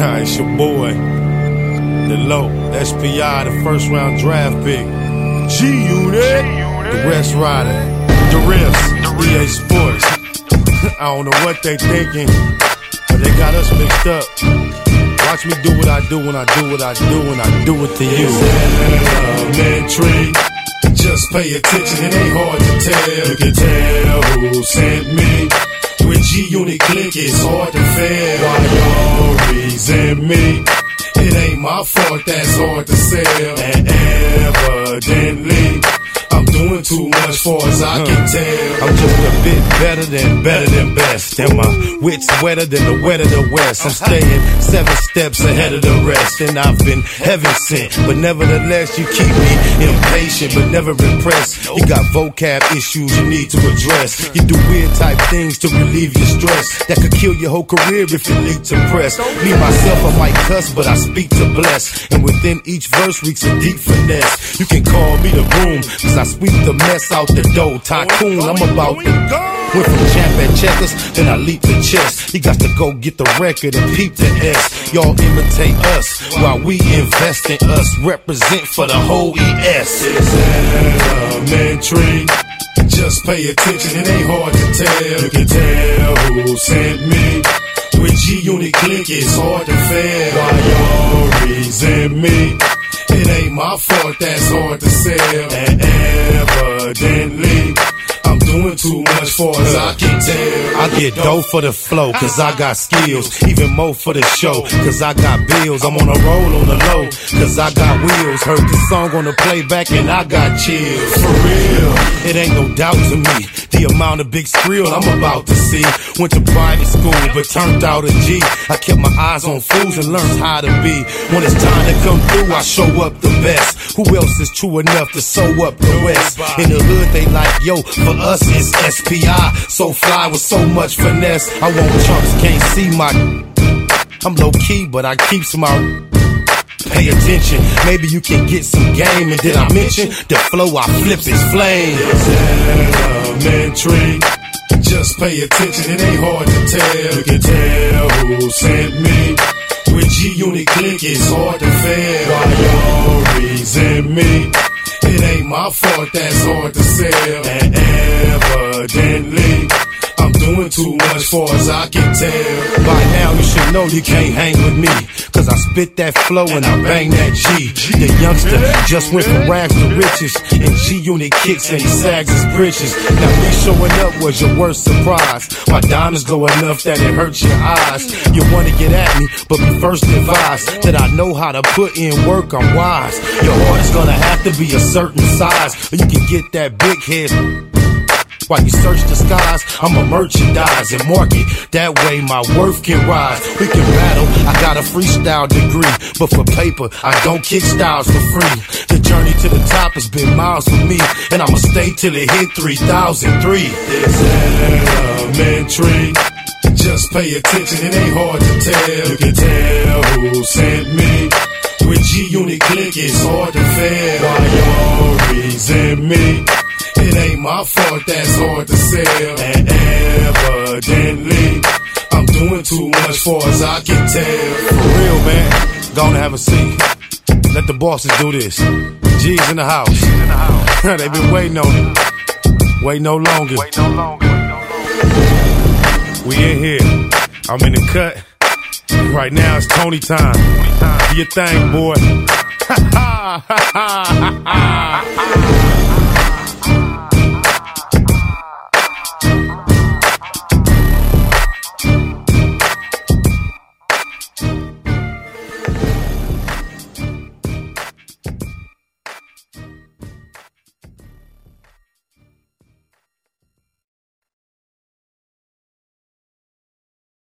It's your boy, the low SPI, the first round draft pick. G-Unit, the West Rider, the Riffs, EA Sports. I don't know what they thinking, but they got us mixed up. Watch me do what I do when I do what I do, and I do it to you. It's elementary. Just pay attention, it ain't hard to tell. You can tell who sent me. With G-Unit click, it's hard to fail. Why y'all resent me? It ain't my fault, that's hard to sell. And evidently, I'm doing too much for as I can tell. I'm just a bit better than best. And my wit's wetter than the wet of the West. I'm staying 7 steps ahead of the rest. And I've been heaven sent, but nevertheless, you keep me impatient, but never impressed. You got vocab issues you need to address. You do weird type things to relieve your stress. That could kill your whole career if it leaked to press. Me, myself, I might cuss, but I speak to bless. And within each verse reeks a deep finesse. You can call me the broom, cause I sweep the mess out the dough. Tycoon, I'm about to go. Went from champ at checkers, then I leap the chess. You got to go get the record and peep the S. Y'all imitate us while we invest in us. Represent for the whole ES. It's elementary. Just pay attention, it ain't hard to tell. You can tell who sent me. With G-Unit click, it's hard to fail. Why y'all resent me? It ain't my fault, that's hard to sell. And evidently, I'm doing too much for as I can tell. I get dough for the flow, cause I got skills. Even more for the show, cause I got bills. I'm on a roll on the low, cause I got wheels. Heard the song on the playback and I got chills. For real, it ain't no doubt to me the amount of big skrill I'm about to see. Went to private school, but turned out a G. I kept my eyes on fools and learned how to be. When it's time to come through, I show up the best. Who else is true enough to sew up the West? In the hood, they like, yo, for us it's SPI. So fly with so much finesse. I want chumps, can't see my. I'm low key, but I keeps my. Pay attention, maybe you can get some game. And did I mention the flow I flip is flame? It's elementary. Just pay attention, it ain't hard to tell. You can tell who sent me. With G-Unit click, it's hard to fail. Why y'all resent me? It ain't my fault, that's hard to sell. And evidently, I'm doing too much for as I can tell. By now you should know you can't hang with me, cause I spit that flow and I bang that G. The youngster just went from rags to riches, and G-Unit kicks and he sags his britches. Now me showing up was your worst surprise. My diamonds glow enough that it hurts your eyes. You wanna get at me, but be first advised that I know how to put in work, I'm wise. Your heart is gonna have to be a certain size, or you can get that big head. While you search the skies, I'ma merchandise and market. That way my worth can rise. We can battle, I got a freestyle degree, but for paper, I don't kick styles for free. The journey to the top has been miles for me, and I'ma stay till it hit 3003. It's elementary. Just pay attention, it ain't hard to tell. You can tell who sent me. With G-Unit click, it's hard to fail. Why y'all resent me? It ain't my fault, that's hard to sell. And evidently, I'm doing too much for as I can tell. For real, man, gonna have a seat. Let the bosses do this. G's in the house. They been waiting on it. Wait no longer. We in here. I'm in the cut. Right now it's Tony time. Do your thing, boy.